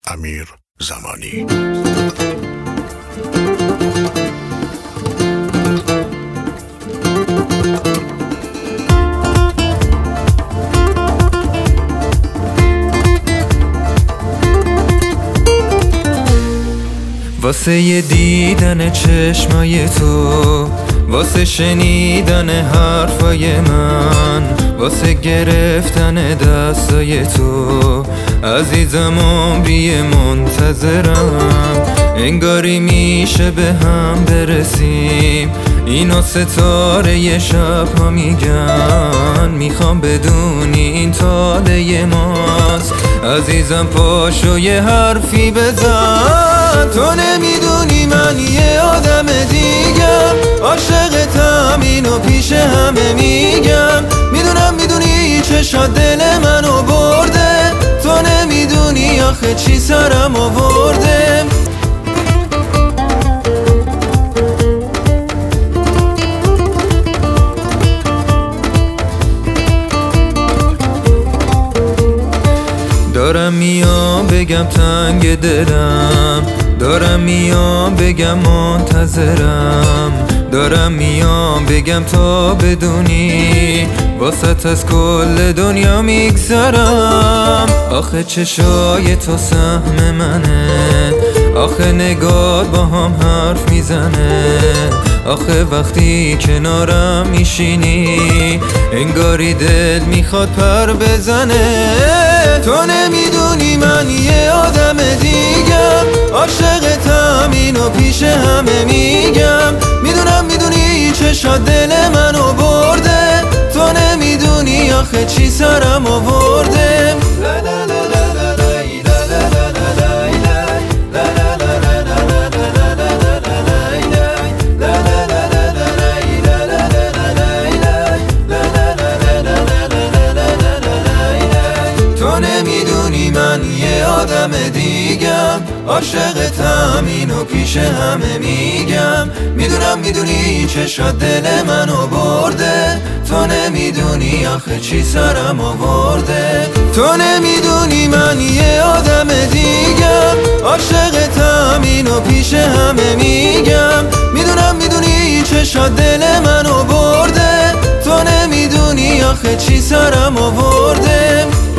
امیر زمانی. واسه یه دیدن چشمای تو، واسه شنیدن حرفای من، واسه گرفتن دستای تو عزیزم عمری منتظرم. انگاری میشه به هم برسیم، اینو ستاره ی شب ها میگن. میخوام بدونی این تاله ماست، عزیزم پاشو یه حرفی بزن. تو نمیدونی من یه آدم دیگم، عاشقتم اینو پیش همه میگم. میدونی چشات دل منو برده، تو نمیدونی آخه چی سرم آورده. دارم میام بگم تنگ دلم، دارم میام بگم منتظرم، دارم میام بگم تا بدونی واسط از کل دنیا میگذرم. آخه چشای تو سهم منه، آخه نگات با هم حرف میزنه، آخه وقتی کنارم میشینی انگاری دل میخواد پر بزنه. تو نمیدونی من یه آدم دیگم، عاشقتم اینو پیش همه میگم. میدونی چشات دل منو برده، تو نمیدونی آخه چی سرم آورده. نمیدونی من یه آدم دیگم، عاشقتم اینو پیش همه میگم. میدونی چشات دل منو برده، تو نمیدونی آخه چی سرم آورده. تو نمیدونی من یه آدم دیگم، عاشقتم اینو پیش همه میگم. میدونی چشات دل منو برده، تو نمیدونی آخه چی سرم آورده.